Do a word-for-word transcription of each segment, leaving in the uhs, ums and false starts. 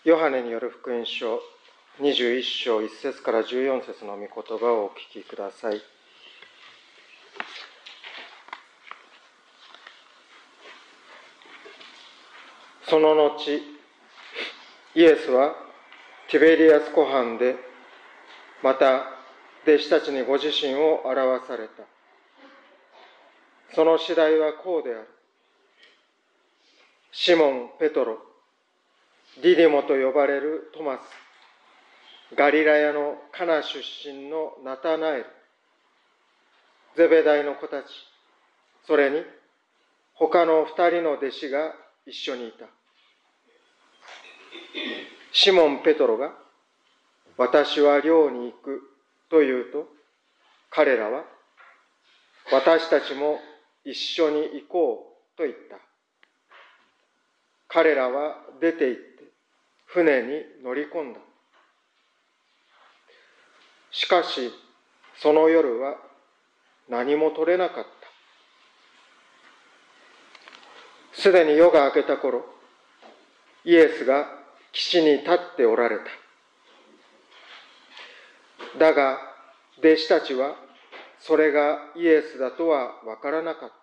ヨハネによる福音書にじゅういっ章いち節からじゅうよん節の御言葉をお聞きください。その後、イエスはティベリアス湖畔でまた弟子たちにご自身を表された。その次第はこうである。シモン・ペトロ、ディディモと呼ばれるトマス、ガリラヤのカナ出身のナタナエル、ゼベダイの子たち、それに他の二人の弟子が一緒にいた。シモン・ペトロが、私は漁に行くと言うと、彼らは、私たちも一緒に行こうと言った。彼らは出て行って船に乗り込んだ。しかしその夜は何も取れなかった。すでに夜が明けた頃、イエスが岸に立っておられた。だが弟子たちはそれがイエスだとはわからなかった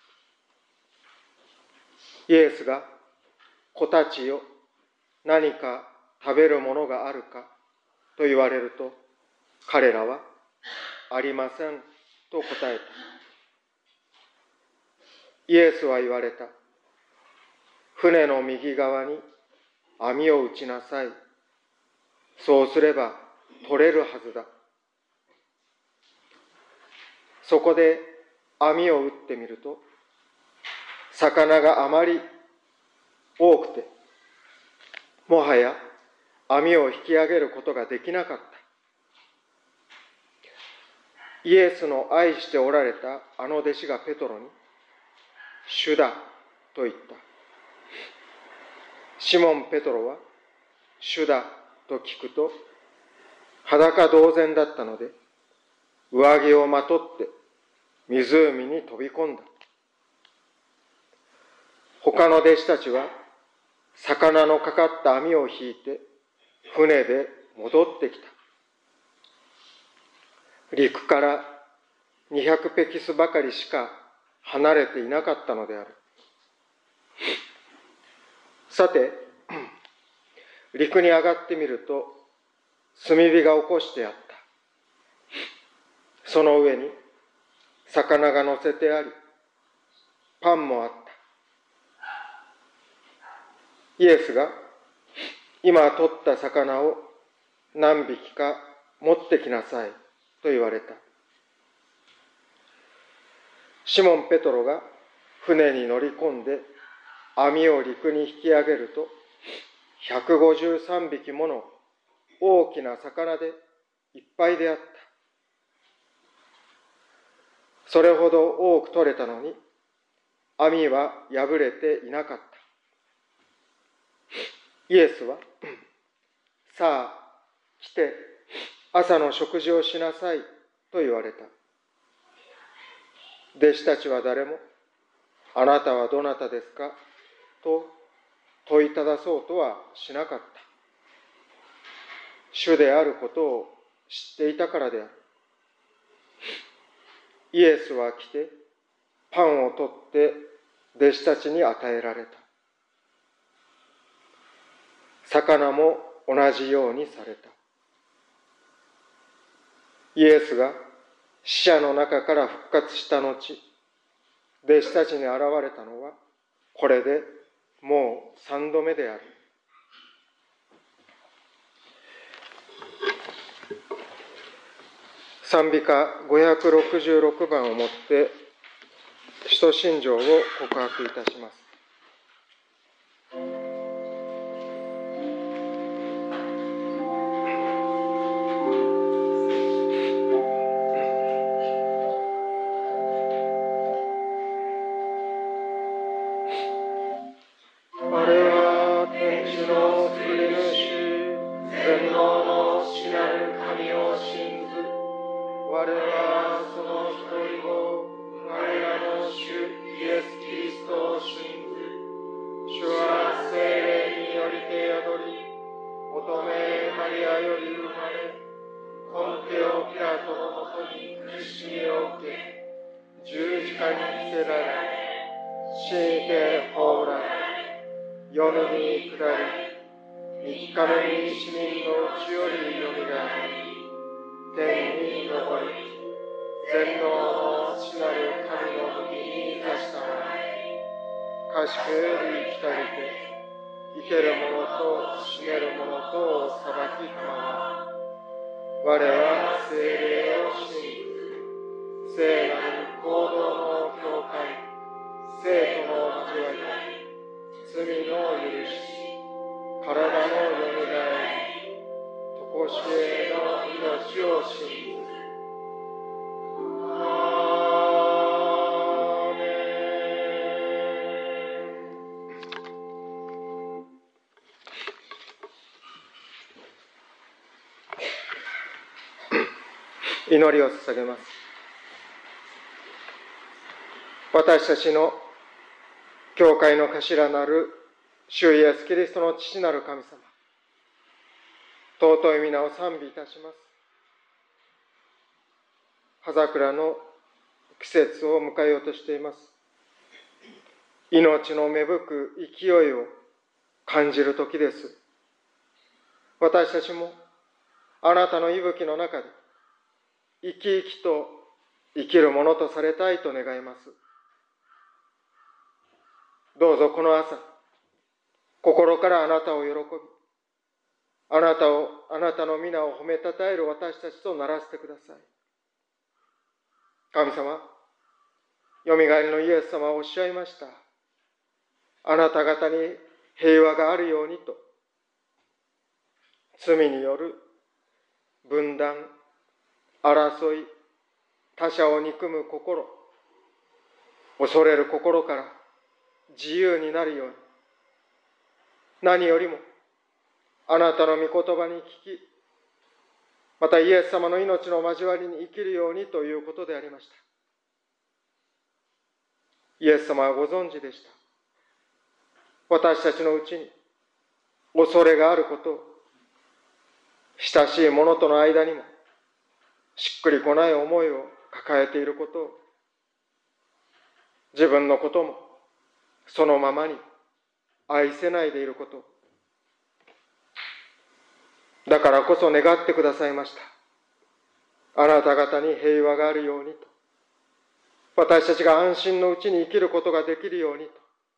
。イエスが、子たちよ、何か食べるものがあるかと言われると、彼らは、ありませんと答えた。イエスは言われた。船の右側に網を打ちなさい。そうすれば取れるはずだ。そこで網を打ってみると、魚があまり多くて、もはや網を引き上げることができなかった。イエスの愛しておられたあの弟子がペトロに、主だと言った。シモン・ペトロは、主だと聞くと、裸同然だったので、上着をまとって湖に飛び込んだ。他の弟子たちは、魚のかかった網を引いて船で戻ってきた。陸からにひゃくペキスばかりしか離れていなかったのである。さて、陸に上がってみると炭火が起こしてあった。その上に魚が乗せてあり、パンもあった。イエスが、今取った魚を何匹か持ってきなさいと言われた。シモン・ペトロが船に乗り込んで網を陸に引き上げると、ひゃくごじゅうさんびきもの大きな魚でいっぱいであった。それほど多く取れたのに、網は破れていなかった。イエスは、さあ来て朝の食事をしなさいと言われた。弟子たちは誰も、あなたはどなたですかと問いただそうとはしなかった。主であることを知っていたからである。イエスは来てパンを取って弟子たちに与えられた。魚も同じようにされた。イエスが死者の中から復活した後、弟子たちに現れたのはこれでもう三度目である。賛美歌ごひゃくろくじゅうろくばんをもって使徒信条を告白いたします。我はその一人を我らの主イエス・キリストを信ず苦しみを受け、十字架につけられ、死にて葬られ、夜に下り、三日目に死人のうちよりよみがえり、天に昇り、全能の父なる神の右に座したまえ、賢より来たりて、生ける者と死ねる者とを裁きたまわ。我は聖霊を信ず、聖なる行動の教会、聖との交わり、罪の許し、体のよみがえり、常しえの命を信ず。祈りを捧げます。私たちの教会の頭なる主イエスキリストの父なる神様、尊い皆を賛美いたします。葉桜の季節を迎えようとしています。命の芽吹く勢いを感じる時です。私たちもあなたの息吹の中で生き生きと生きるものとされたいと願います。どうぞこの朝、心からあなたを喜び、あなたを、あなたの皆を褒めたたえる私たちとならせてください。神様、よみがえりのイエス様はおっしゃいました。あなた方に平和があるようにと、罪による分断、争い、他者を憎む心、恐れる心から自由になるように、何よりもあなたの御言葉に聞き、またイエス様の命の交わりに生きるようにということでありました。イエス様はご存知でした。私たちのうちに恐れがあることを、親しい者との間にもしっくりこない思いを抱えていることを、自分のこともそのままに愛せないでいることを、だからこそ願ってくださいました。あなた方に平和があるようにと、私たちが安心のうちに生きることができるようにと、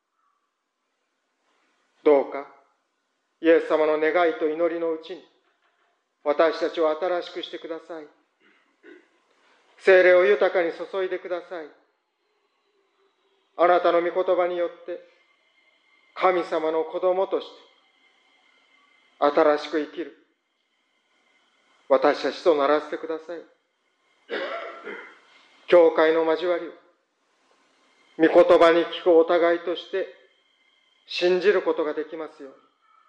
どうかイエス様の願いと祈りのうちに私たちを新しくしてください。聖霊を豊かに注いでください。あなたの御言葉によって神様の子供として新しく生きる私たちとならせてください。教会の交わりを御言葉に聞くお互いとして信じることができますように、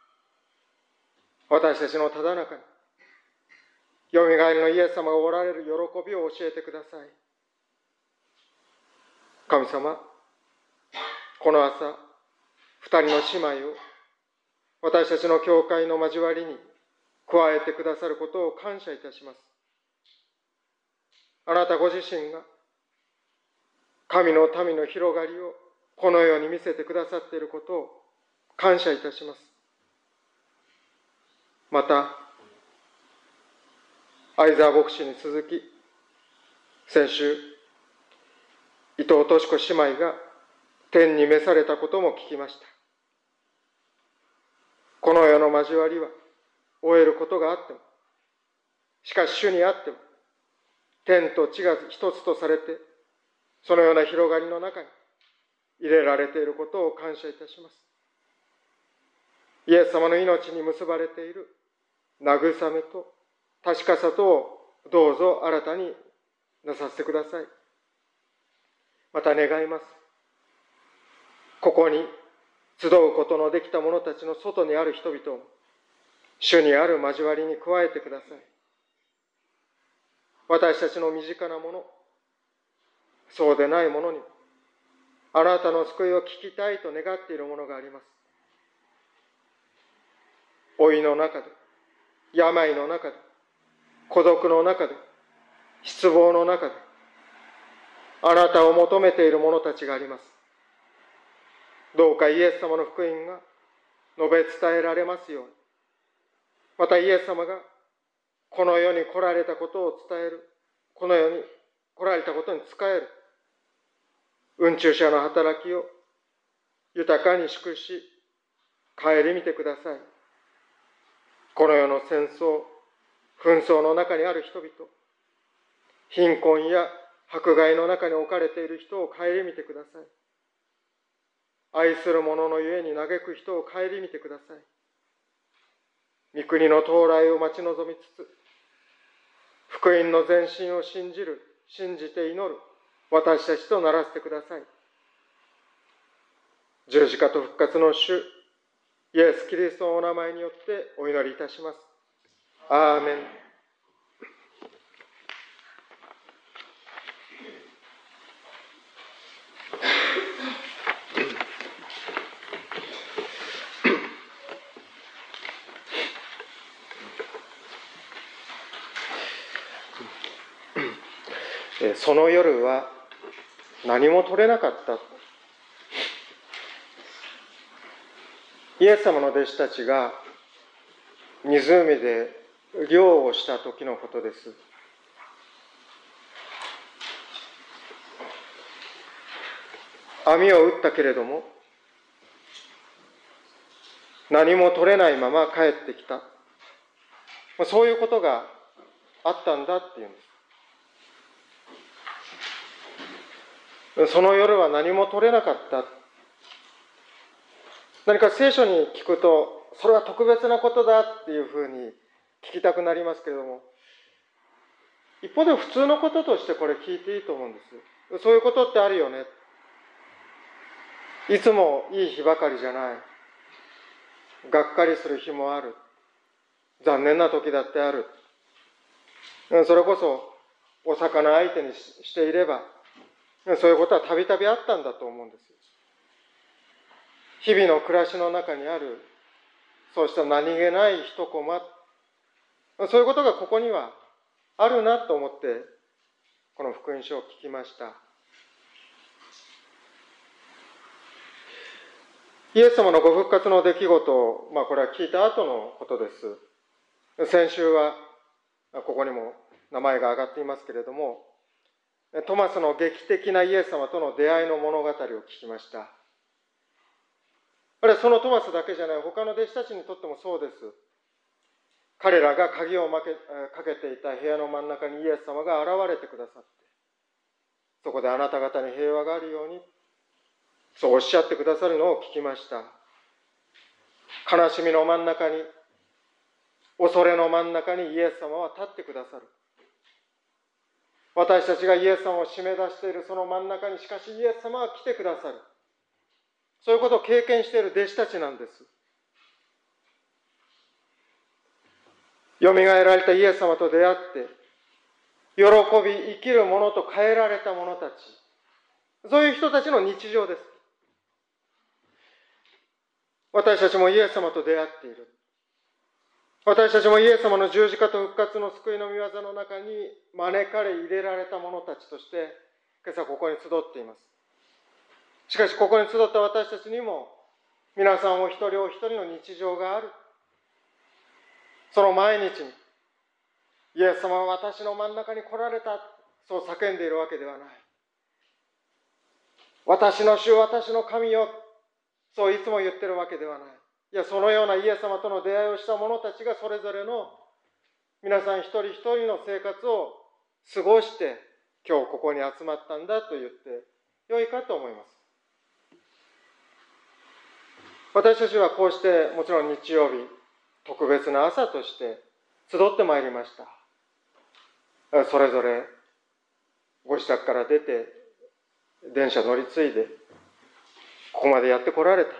私たちのただ中によみがえりのイエス様がおられる喜びを教えてください。神様、この朝、二人の姉妹を私たちの教会の交わりに加えてくださることを感謝いたします。あなたご自身が神の民の広がりをこのように見せてくださっていることを感謝いたします。また、相沢牧師に続き、先週、伊藤敏子姉妹が天に召されたことも聞きました。この世の交わりは終えることがあっても、しかし主にあっても、天と地が一つとされて、そのような広がりの中に入れられていることを感謝いたします。イエス様の命に結ばれている慰めと確かさとをどうぞ新たになさせてください。また願います。ここに集うことのできた者たちの外にある人々を主にある交わりに加えてください。私たちの身近なもの、そうでないものにあなたの救いを聞きたいと願っているものがあります。老いの中で、病の中で、孤独の中で、失望の中で、 あなたを求めている者たちがあります。どうかイエス様の福音が述べ伝えられますように、またイエス様がこの世に来られたことを伝える、この世に来られたことに仕える、運中者の働きを豊かに祝し、顧みてください。この世の戦争、紛争の中にある人々、貧困や迫害の中に置かれている人を顧みてください。愛する者のゆえに嘆く人を顧みてください。御国の到来を待ち望みつつ、福音の前進を信じる、信じて祈る私たちとならせてください。十字架と復活の主、イエス・キリストのお名前によってお祈りいたします。アーメン。その夜は何も取れなかった。イエス様の弟子たちが湖で漁をした時のことです。網を打ったけれども何も取れないまま帰ってきた。そういうことがあったんだっていうんです。その夜は何も取れなかった。何か聖書に聞くと、それは特別なことだっていうふうに聞きたくなりますけれども、一方で普通のこととしてこれ聞いていいと思うんです。そういうことってあるよね。いつもいい日ばかりじゃない。がっかりする日もある。残念な時だってある。それこそお魚相手にしていれば、そういうことはたびたびあったんだと思うんです。日々の暮らしの中にある、そうした何気ない一コマ、そういうことがここにはあるなと思って、この福音書を聞きました。イエス様のご復活の出来事を、まあこれは聞いた後のことです。先週は、ここにも名前が挙がっていますけれども、トマスの劇的なイエス様との出会いの物語を聞きました。あれはそのトマスだけじゃない、他の弟子たちにとってもそうです。彼らが鍵をかけていた部屋の真ん中にイエス様が現れてくださって、そこであなた方に平和があるように、そうおっしゃってくださるのを聞きました。悲しみの真ん中に、恐れの真ん中にイエス様は立ってくださる。私たちがイエス様を締め出しているその真ん中に、しかしイエス様は来てくださる。そういうことを経験している弟子たちなんです。よみがえられたイエス様と出会って、喜び生きる者と変えられた者たち、そういう人たちの日常です。私たちもイエス様と出会っている。私たちもイエス様の十字架と復活の救いの御業の中に招かれ入れられた者たちとして、今朝ここに集っています。しかしここに集った私たちにも、皆さんお一人お一人の日常がある。その毎日に、イエス様は私の真ん中に来られた、そう叫んでいるわけではない。私の主、私の神よ、そういつも言ってるわけではない。いや、そのようなイエス様との出会いをした者たちがそれぞれの皆さん一人一人の生活を過ごして今日ここに集まったんだと言ってよいかと思います。私たちはこうしてもちろん日曜日特別な朝として集ってまいりました。それぞれご自宅から出て電車乗り継いでここまでやってこられた。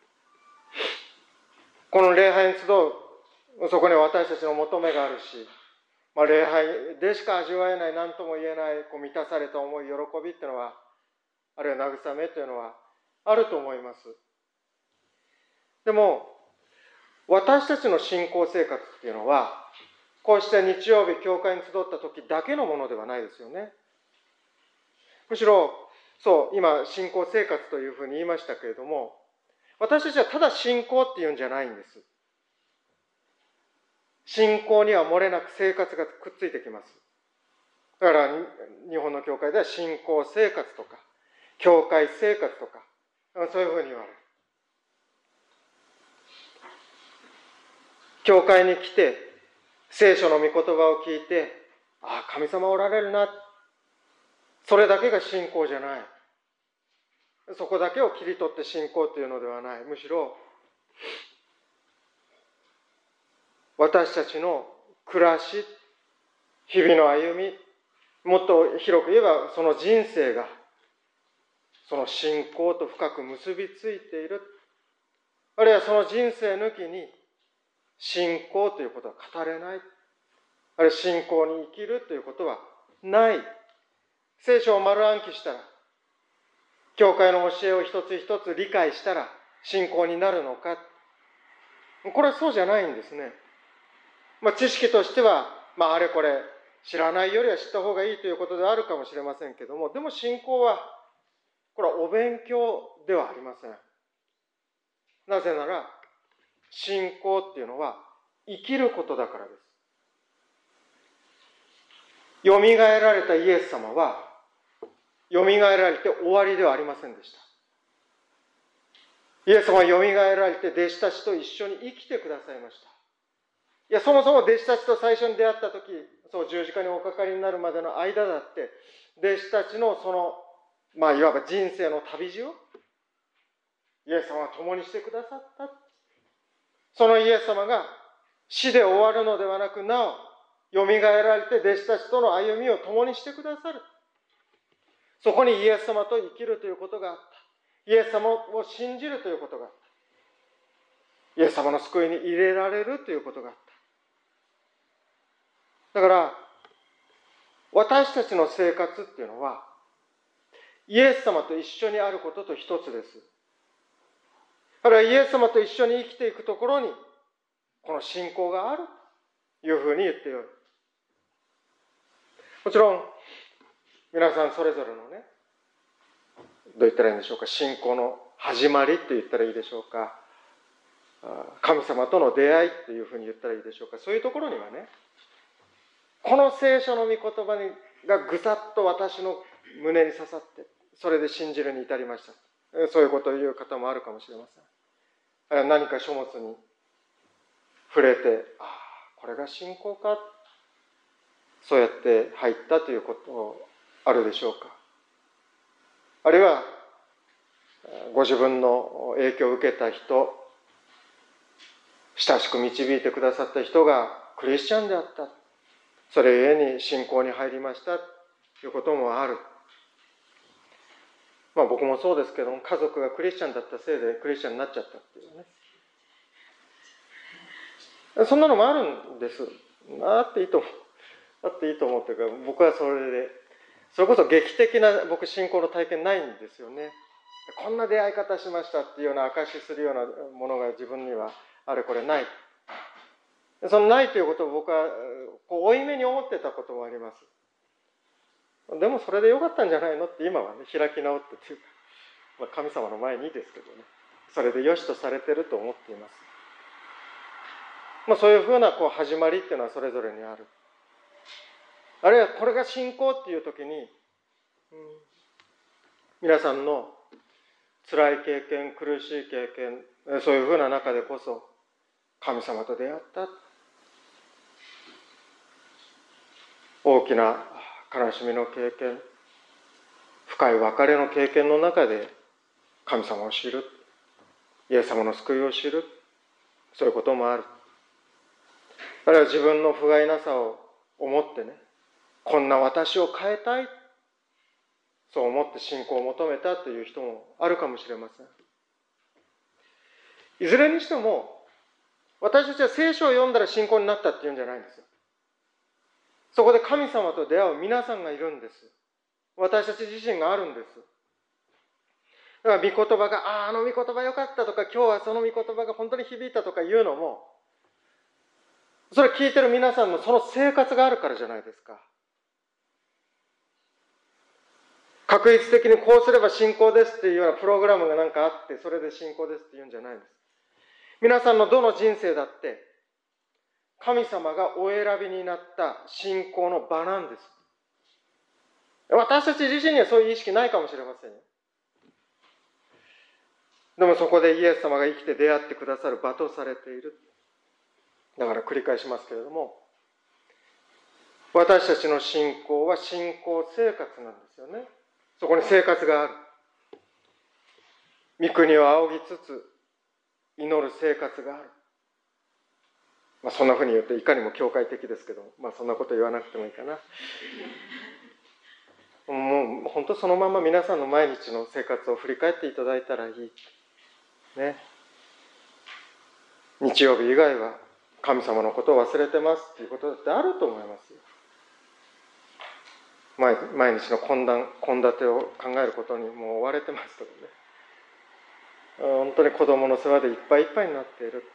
この礼拝に集う、そこには私たちの求めがあるし、まあ、礼拝でしか味わえない、何とも言えないこう満たされた思い、喜びっていうのは、あるいは慰めというのはあると思います。でも私たちの信仰生活っていうのは、こうして日曜日教会に集った時だけのものではないですよね。 むしろ、そう、今、信仰生活というふうに言いましたけれども、私たちはただ信仰っていうんじゃないんです。信仰には漏れなく生活がくっついてきます。だから、日本の教会では信仰生活とか、教会生活とか、そういうふうに言われる。教会に来て、聖書の御言葉を聞いて、ああ、神様おられるな。それだけが信仰じゃない。そこだけを切り取って信仰というのではない。むしろ、私たちの暮らし、日々の歩み、もっと広く言えばその人生が、その信仰と深く結びついている。あるいはその人生抜きに、信仰ということは語れない。あるいは信仰に生きるということはない。聖書を丸暗記したら、教会の教えを一つ一つ理解したら信仰になるのか。これはそうじゃないんですね。まあ、知識としては、まあ、あれこれ知らないよりは知った方がいいということであるかもしれませんけども、でも信仰は、これはお勉強ではありません。なぜなら、信仰っていうのは生きることだからです。よみがえられたイエス様は、よみがえられて終わりではありませんでした。イエス様はよみがえられて弟子たちと一緒に生きてくださいました。いや、そもそも弟子たちと最初に出会ったとき、そう十字架におかかりになるまでの間だって、弟子たちのその、まあいわば人生の旅路を、イエス様は共にしてくださった。そのイエス様が死で終わるのではなく、なお、よみがえられて弟子たちとの歩みを共にしてくださる。そこにイエス様と生きるということがあった。イエス様を信じるということがあった。イエス様の救いに入れられるということがあった。だから、私たちの生活っていうのは、イエス様と一緒にあることと一つです。あるいはイエス様と一緒に生きていくところに、この信仰があるというふうに言ってよい。もちろん、皆さんそれぞれのね、どう言ったらいいんでしょうか、信仰の始まりって言ったらいいでしょうか、神様との出会いっていうふうに言ったらいいでしょうか、そういうところにはね、この聖書の御言葉にがぐさっと私の胸に刺さって、それで信じるに至りました。そういうことを言う方もあるかもしれません。あるいは何か書物に触れて、ああ、これが信仰か、そうやって入ったということあるでしょうか。あるいはご自分の影響を受けた人、親しく導いてくださった人がクリスチャンであった、それゆえに信仰に入りましたということもある。まあ僕もそうですけども、家族がクリスチャンだったせいでクリスチャンになっちゃったっていうね、そんなのもあるんです。あっていいと思う。あっていいと思うというか、僕はそれで、それこそ劇的な僕信仰の体験ないんですよね。こんな出会い方しましたっていうような証しするようなものが自分にはあれこれない。そのないということを僕はこう負い目に思ってたこともあります。でもそれでよかったんじゃないのって今はね、開き直ってというか、まあ、神様の前にですけどね、それで良しとされてると思っています。まあ、そういうふうなこう始まりっていうのはそれぞれにある。あるいはこれが信仰っていう時に、うん、皆さんの辛い経験、苦しい経験、そういうふうな中でこそ神様と出会った。大きな悲しみの経験、深い別れの経験の中で神様を知る、イエス様の救いを知る、そういうこともある。あるいは自分の不甲斐なさを思ってね、こんな私を変えたい、そう思って信仰を求めたという人もあるかもしれません。いずれにしても、私たちは聖書を読んだら信仰になったっていうんじゃないんですよ。そこで神様と出会う皆さんがいるんです。私たち自身があるんです。だから御言葉が、ああ、あの御言葉よかったとか、今日はその御言葉が本当に響いたとか言うのも、それ聞いてる皆さんのその生活があるからじゃないですか。 確率的にこうすれば信仰ですっていうようなプログラムがなんかあって、それで信仰ですって言うんじゃないんです。皆さんのどの人生だって、神様がお選びになった信仰の場なんです。私たち自身にはそういう意識ないかもしれませんよ。でもそこでイエス様が生きて出会ってくださる場とされている。だから繰り返しますけれども、私たちの信仰は信仰生活なんですよね。そこに生活がある。御国を仰ぎつつ祈る生活がある。まあそんなふうに言っていかにも教会的ですけど、まあそんなこと言わなくてもいいかな。もう本当そのまま皆さんの毎日の生活を振り返っていただいたらいい。ね。日曜日以外は神様のことを忘れてますっていうことだってあると思いますよ。毎, 毎日の献立献立を考えることにもう追われてますとかね。本当に子供の世話でいっぱいいっぱいになっている。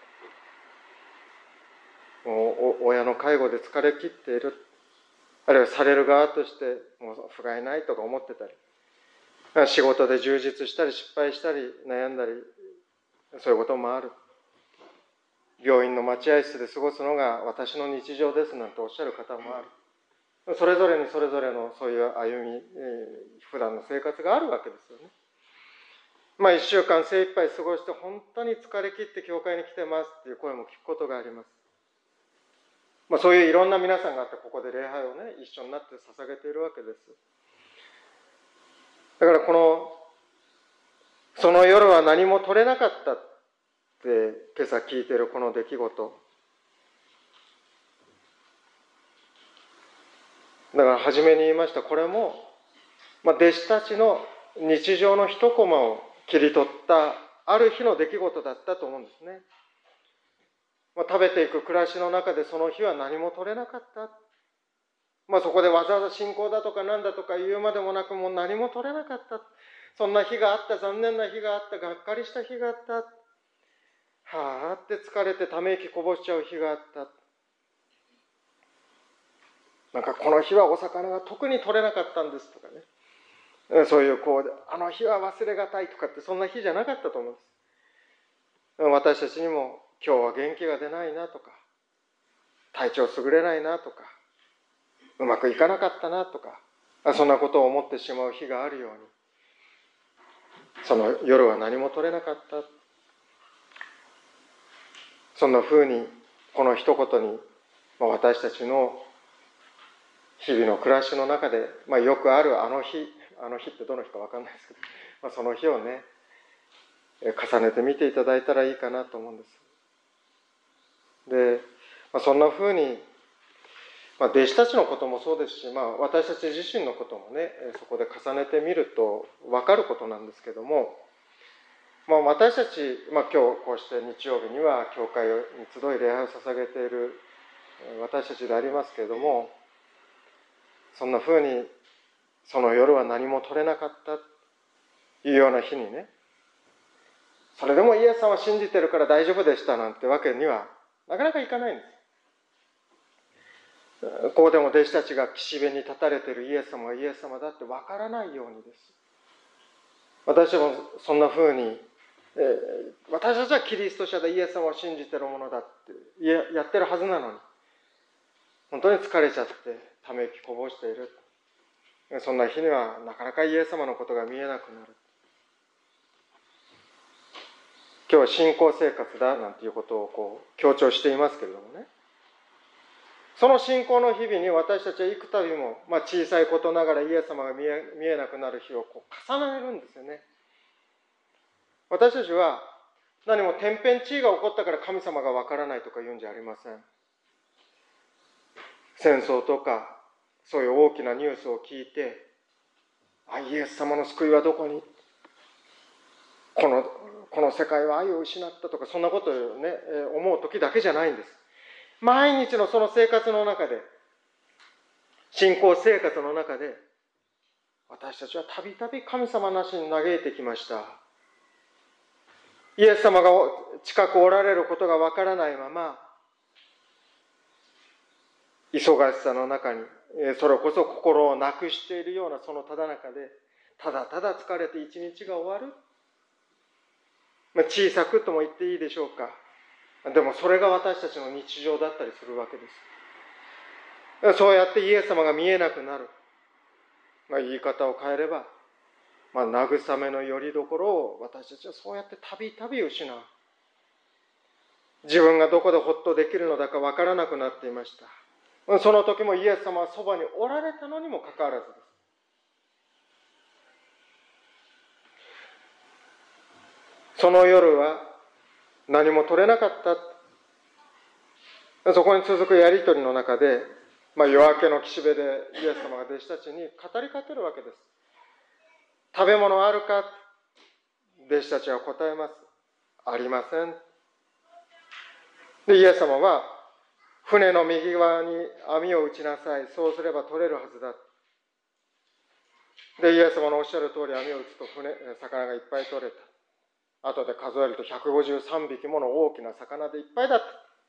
もう親の介護で疲れ切っている。あるいはされる側としてもう不甲斐ないとか思ってたり、仕事で充実したり失敗したり悩んだり、そういうこともある。病院の待合室で過ごすのが私の日常ですなんておっしゃる方もある。それぞれにそれぞれのそういう歩み、普段の生活があるわけですよね。まあ一週間精一杯過ごして本当に疲れ切って教会に来てますっていう声も聞くことがあります。まあそういういろんな皆さんがあってここで礼拝をね一緒になって捧げているわけです。だからこのその夜は何も取れなかったって今朝聞いているこの出来事。だから初めに言いましたこれも、まあ、弟子たちの日常の一コマを切り取ったある日の出来事だったと思うんですね。まあ、食べていく暮らしの中でその日は何も取れなかった。まあ、そこでわざわざ信仰だとか何だとか言うまでもなくもう何も取れなかった。そんな日があった、残念な日があった、がっかりした日があった。はあって疲れてため息こぼしちゃう日があった。なんかこの日はお魚が特に取れなかったんですとかね。そういうこう、あの日は忘れがたいとかってそんな日じゃなかったと思うんです。私たちにも今日は元気が出ないなとか、体調優れないなとか、うまくいかなかったなとか、そんなことを思ってしまう日があるように、その夜は何も取れなかった。そんな風にこの一言に私たちの日々の暮らしの中で、まあ、よくあるあの日、あの日ってどの日か分かんないですけど、まあ、その日をね重ねて見ていただいたらいいかなと思うんです。で、まあ、そんな風に、まあ、弟子たちのこともそうですし、まあ、私たち自身のこともねそこで重ねてみると分かることなんですけども、まあ、私たち、まあ、今日こうして日曜日には教会に集い礼拝を捧げている私たちでありますけれども、そんな風にその夜は何も取れなかったというような日にね、それでもイエス様を信じてるから大丈夫でしたなんてわけにはなかなかいかないんです。ここでも弟子たちが岸辺に立たれているイエス様がイエス様だってわからないようにです。私もそんな風に、えー、私たちはキリスト者でイエス様を信じているものだってやってるはずなのに、本当に疲れちゃってため息こぼしている。そんな日にはなかなかイエス様のことが見えなくなる。今日は信仰生活だなんていうことをこう強調していますけれどもね、その信仰の日々に私たちは幾度も、まあ、小さいことながらイエス様が見え、見えなくなる日をこう重ねるんですよね。私たちは何も天変地異が起こったから神様がわからないとか言うんじゃありません。戦争とかそういう大きなニュースを聞いて、あ、イエス様の救いはどこに、この、この世界は愛を失ったとか、そんなことをね、思う時だけじゃないんです。毎日のその生活の中で、信仰生活の中で、私たちはたびたび神様なしに嘆いてきました。イエス様が近くおられることがわからないまま、忙しさの中に、それこそ心をなくしているようなそのただ中で、 ただただ疲れて一日が終わる。まあ、小さくとも言っていいでしょうか。でもそれが私たちの日常だったりするわけです。そうやってイエス様が見えなくなる。まあ、言い方を変えれば、まあ、慰めの拠り所を私たちはそうやってたびたび失う。自分がどこでほっとできるのだかわからなくなっていました。その時もイエス様はそばにおられたのにもかかわらずです。その夜は何も取れなかった。そこに続くやりとりの中で、まあ、夜明けの岸辺でイエス様が弟子たちに語りかけるわけです。食べ物あるか？弟子たちは答えます。ありません。で、イエス様は、船の右側に網を打ちなさい。そうすれば取れるはずだ。で、イエス様のおっしゃる通り網を打つと船、魚がいっぱい取れた。後で数えるとひゃくごじゅうさんびきもの大きな魚でいっぱいだった。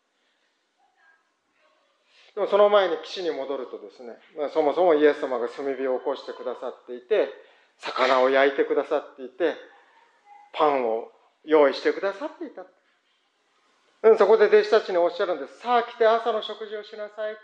でもその前に岸に戻るとですね、そもそもイエス様が炭火を起こしてくださっていて、魚を焼いてくださっていて、パンを用意してくださっていた。そこで弟子たちにおっしゃるんです。さあ来て朝の食事をしなさい。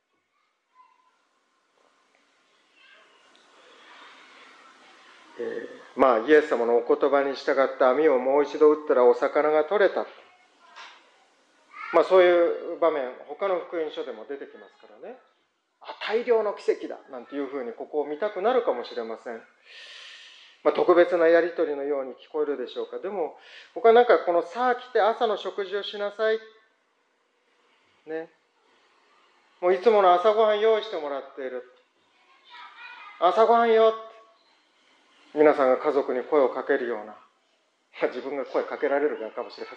えー、まあイエス様のお言葉に従って網をもう一度打ったらお魚が取れた。まあそういう場面、他の福音書でも出てきますからね。あ、大量の奇跡だなんていうふうにここを見たくなるかもしれません。まあ、特別なやりとりのように聞こえるでしょうか。でも僕はなんかこのさあ来て朝の食事をしなさい。ね。もういつもの朝ごはん用意してもらっている。朝ごはんよ。皆さんが家族に声をかけるような。自分が声かけられるかもしれません。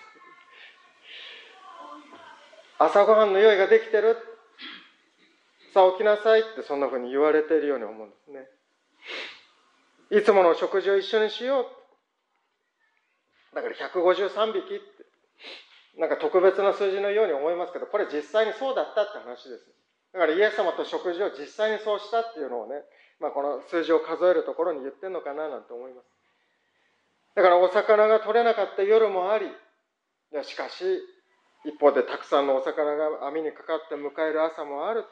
朝ごはんの用意ができてる。さあ起きなさいってそんなふうに言われているように思うんですね。いつもの食事を一緒にしよう。だからひゃくごじゅうさんびきって、なんか特別な数字のように思いますけど、これ実際にそうだったって話です。だからイエス様と食事を実際にそうしたっていうのをね、まあ、この数字を数えるところに言ってるのかななんて思います。だからお魚が取れなかった夜もあり、しかし一方でたくさんのお魚が網にかかって迎える朝もある。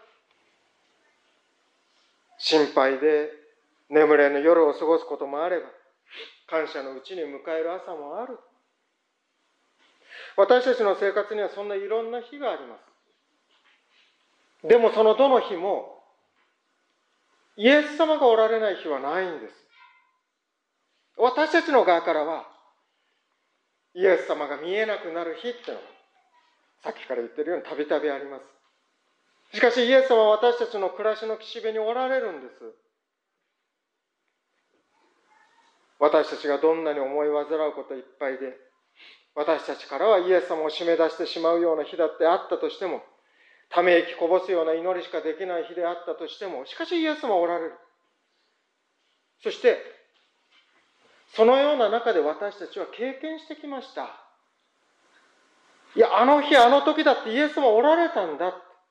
心配で眠れぬ夜を過ごすこともあれば、感謝のうちに迎える朝もある。私たちの生活にはそんないろんな日があります。でもそのどの日もイエス様がおられない日はないんです。私たちの側からはイエス様が見えなくなる日っていうのがさっきから言ってるようにたびたびあります。しかしイエス様は私たちの暮らしの岸辺におられるんです。私たちがどんなに思い煩うこといっぱいで、私たちからはイエス様を締め出してしまうような日だってあったとしても、ため息こぼすような祈りしかできない日であったとしても、しかしイエス様はおられる。そしてそのような中で私たちは経験してきました。いや、あの日あの時だってイエス様おられたんだ。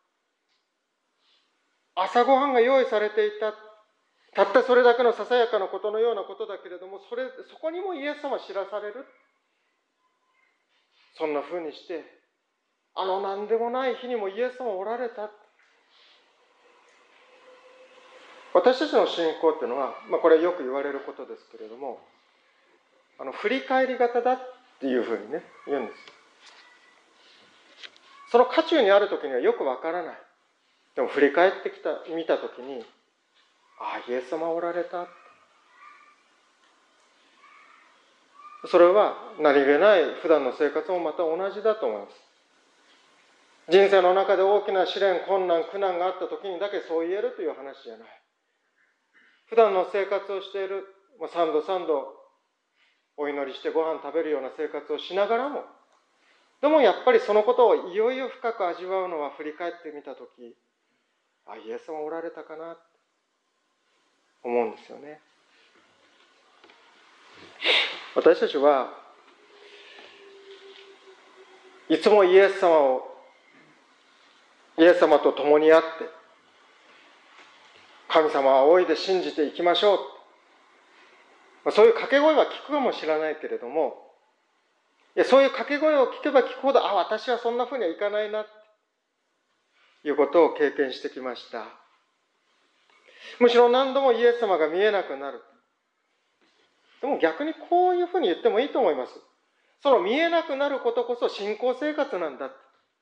朝ごはんが用意されていた。たったそれだけのささやかなことのようなことだけれども、それそこにもイエス様は知らされる。そんな風にして、あの何でもない日にもイエス様おられた。私たちの信仰っていうのは、まあ、これよく言われることですけれども、あの振り返り型だっていうふうにね言うんです。その渦中にある時にはよくわからない。でも振り返ってきた見た時に、ああイエス様おられた。それは何気ない普段の生活もまた同じだと思います。人生の中で大きな試練、困難、苦難があった時にだけそう言えるという話じゃない。普段の生活をしている、三度三度お祈りしてご飯食べるような生活をしながらも、でもやっぱりそのことをいよいよ深く味わうのは振り返ってみたとき、あ、イエス様おられたかなと思うんですよね。私たちはいつもイエス様をイエス様と共にあって神様を仰いで信じていきましょう。 そういう掛け声は聞くかもしれないけれども、いやそういう掛け声を聞けば聞くほど、あ、私はそんなふうにはいかないなということを経験してきました。むしろ何度もイエス様が見えなくなる。でも逆にこういうふうに言ってもいいと思います。その見えなくなることこそ信仰生活なんだ。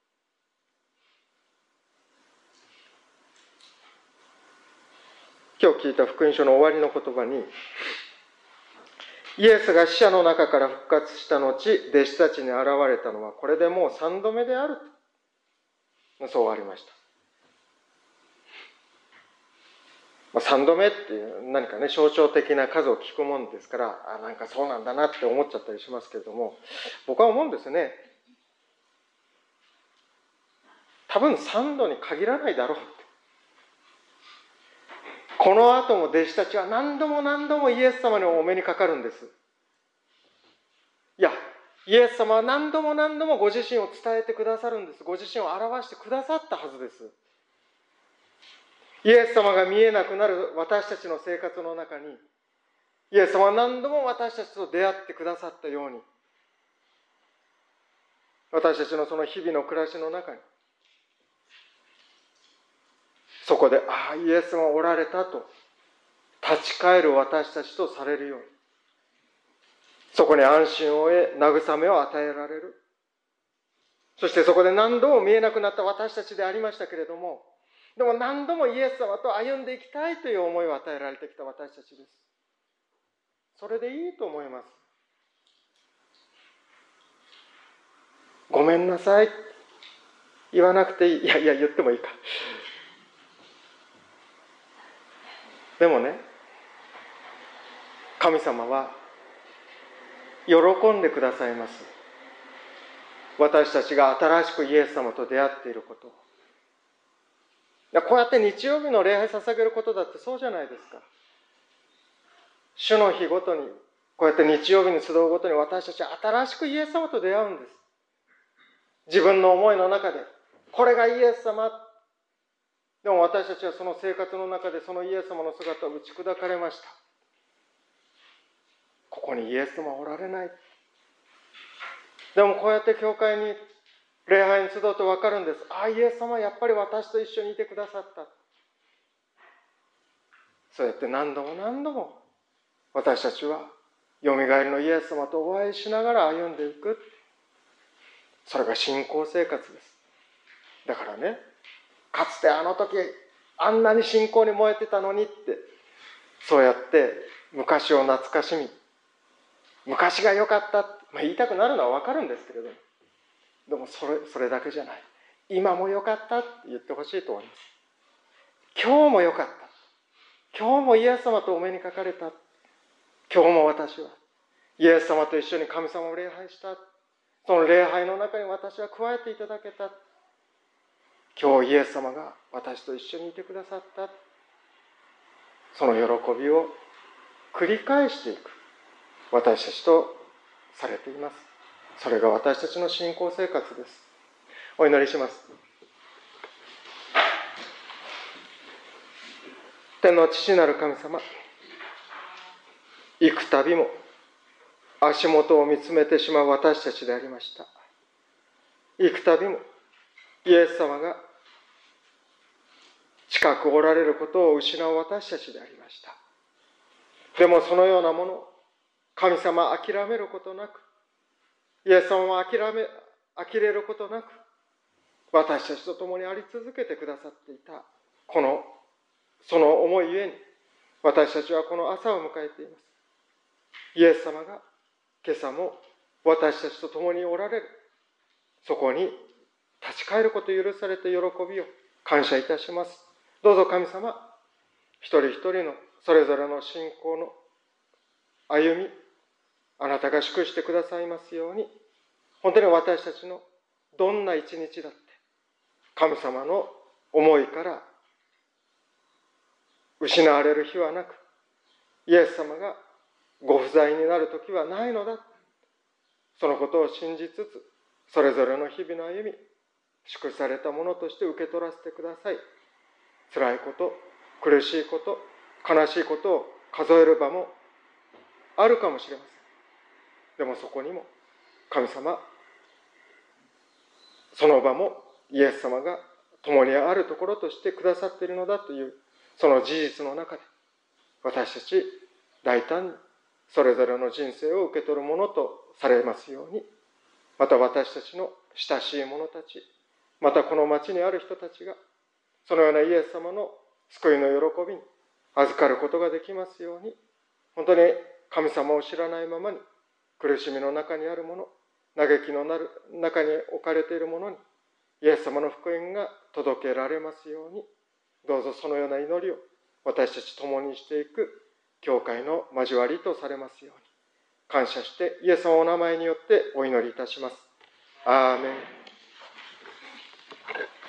今日聞いた福音書の終わりの言葉に、イエスが死者の中から復活した後、弟子たちに現れたのはこれでもう三度目であると、そうありました。まあ、三度目っていう何かね象徴的な数を聞くもんですから、あ、なんかそうなんだなって思っちゃったりしますけれども、僕は思うんですね。多分三度に限らないだろうって。この後も弟子たちは何度も何度もイエス様にお目にかかるんです。いや、イエス様は何度も何度もご自身を伝えてくださるんです。ご自身を表してくださったはずです。イエス様が見えなくなる私たちの生活の中に、イエス様は何度も私たちと出会ってくださったように、私たちのその日々の暮らしの中に、そこで、ああ、イエス様おられたと立ち返る私たちとされるように、そこに安心を得、慰めを与えられる。そしてそこで何度も見えなくなった私たちでありましたけれども、でも何度もイエス様と歩んでいきたいという思いを与えられてきた私たちです。それでいいと思います。ごめんなさい。言わなくていい。いやいや、言ってもいいか。でもね、神様は喜んでくださいます。私たちが新しくイエス様と出会っていること。いや、こうやって日曜日の礼拝捧げることだってそうじゃないですか。主の日ごとに、こうやって日曜日に集うごとに私たちは新しくイエス様と出会うんです。自分の思いの中で、これがイエス様。でも私たちはその生活の中でそのイエス様の姿を打ち砕かれました。ここにイエス様はおられない。でもこうやって教会に礼拝に集うと分かるんです。ああ、イエス様はやっぱり私と一緒にいてくださった。そうやって何度も何度も私たちはよみがえりのイエス様とお会いしながら歩んでいく。それが信仰生活です。だからね、かつてあの時あんなに信仰に燃えてたのにって、そうやって昔を懐かしみ、昔が良かった、まあ、言いたくなるのは分かるんですけれども、でもそれ、それだけじゃない。今も良かったって言ってほしいと思います。今日も良かった。今日もイエス様とお目にかかれた。今日も私はイエス様と一緒に神様を礼拝した。その礼拝の中に私は加えていただけた。今日イエス様が私と一緒にいてくださった。その喜びを繰り返していく私たちとされています。それが私たちの信仰生活です。お祈りします。天の父なる神様、行くたびも足元を見つめてしまう私たちでありました。行くたびもイエス様が近くおられることを失う私たちでありました。でもそのようなもの、神様は諦めることなく、イエス様は諦め、呆れることなく、私たちと共にあり続けてくださっていた、この、その思いゆえに、私たちはこの朝を迎えています。イエス様が今朝も私たちと共におられる、そこに立ち返ることを許されて喜びを感謝いたします。どうぞ神様、一人一人のそれぞれの信仰の歩み、あなたが祝してくださいますように、本当に私たちのどんな一日だって、神様の思いから失われる日はなく、イエス様がご不在になる時はないのだ。そのことを信じつつ、それぞれの日々の歩み、祝されたものとして受け取らせてください。辛いこと、苦しいこと、悲しいことを数える場もあるかもしれません。でもそこにも神様、その場もイエス様が共にあるところとしてくださっているのだという、その事実の中で、私たち大胆にそれぞれの人生を受け取るものとされますように、また私たちの親しい者たち、またこの町にある人たちが、そのようなイエス様の救いの喜びに預かることができますように、本当に神様を知らないままに苦しみの中にある者、嘆きのなる中に置かれている者にイエス様の福音が届けられますように、どうぞそのような祈りを私たち共にしていく教会の交わりとされますように、感謝してイエス様のお名前によってお祈りいたします。アーメン。